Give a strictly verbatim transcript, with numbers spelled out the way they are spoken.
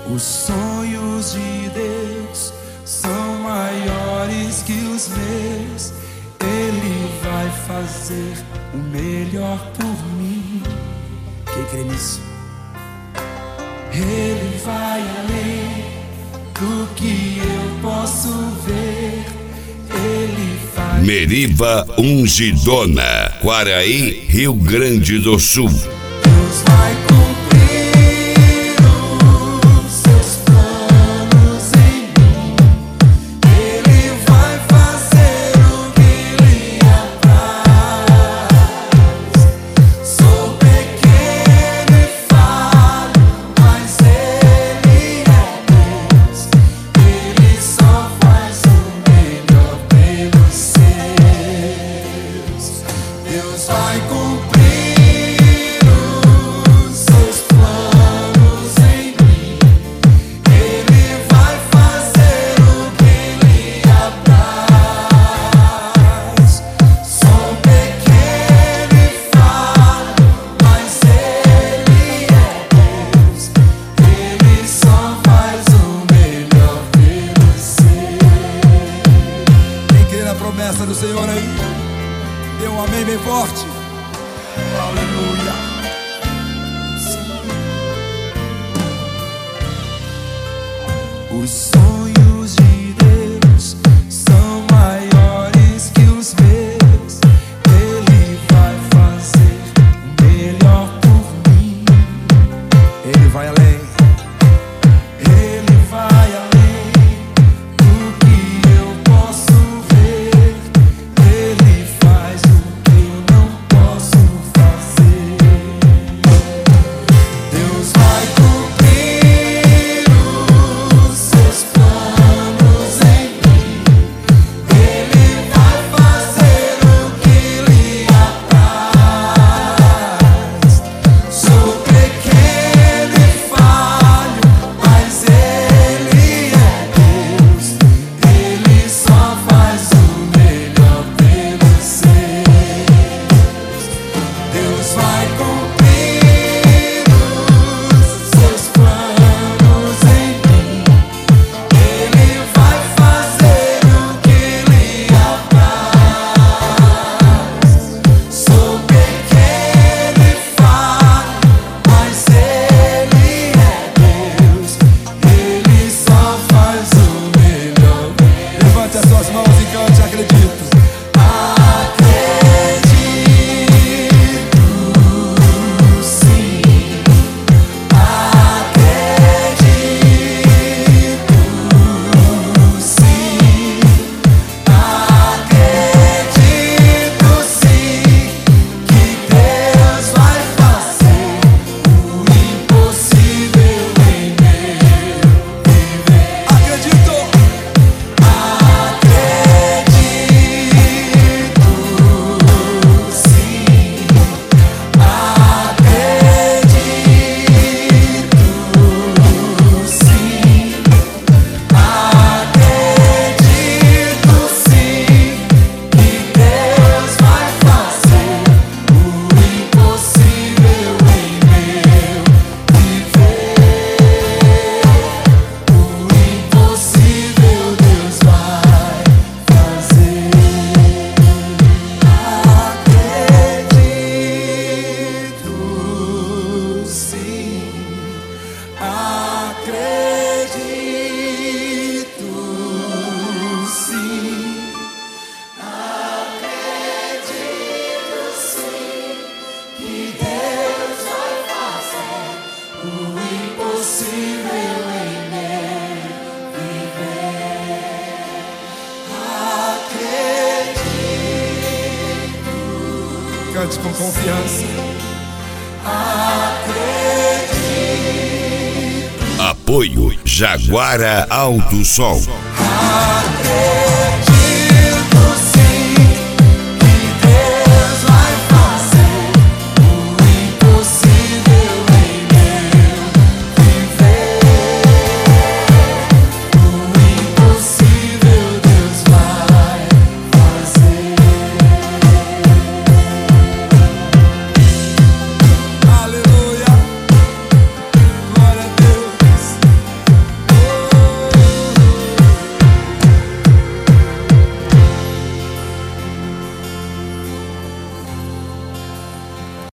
Os sonhos de Deus são maiores que os meus. Ele vai fazer o melhor por mim. Quem crê nisso? Ele vai além do que eu posso ver. Ele faz. Meriva Ungidona, Quaraí, Rio Grande do Sul. Deus vai cumprir os seus planos em mim. Ele vai fazer o que lhe apraz. Sou pequeno e falho, mas Ele é Deus. Ele só faz o melhor pelos seus. Deus vai cumprir do Senhor aí, dê um amém bem forte. Aleluia. Os sonhos de Deus são maiores que os meus. Ele vai fazer o melhor por mim. Ele vai além. Ele vai além do que eu posso ver. Ele faz o que eu não posso fazer. Deus vai cumprir os seus planos em mim. Ele vai fazer o que lhe apraz. Sou pequeno e falho, mas Ele é Deus. Ele só faz o melhor pelos seus. Deus vai cumprir os seus planos em mim. Ele vai fazer o que lhe apraz. Sou pequeno e falho, mas Ele é Deus. Ele só faz o melhor. Levante as suas mãos e cante, acredito. Acredito sim, acredito sim, acredito sim que Deus vai fazer o impossível em meu viver. Acredito. Acredito sim, acredito sim, acredito sim que Deus vai fazer o impossível em meu viver. O impossível Deus vai fazer. Acredito sim, acredito sim, acredito sim que Deus vai fazer o impossível em meu viver. Acredito, Cante com confiança. acredito. Apoio Jaguara Alto Som.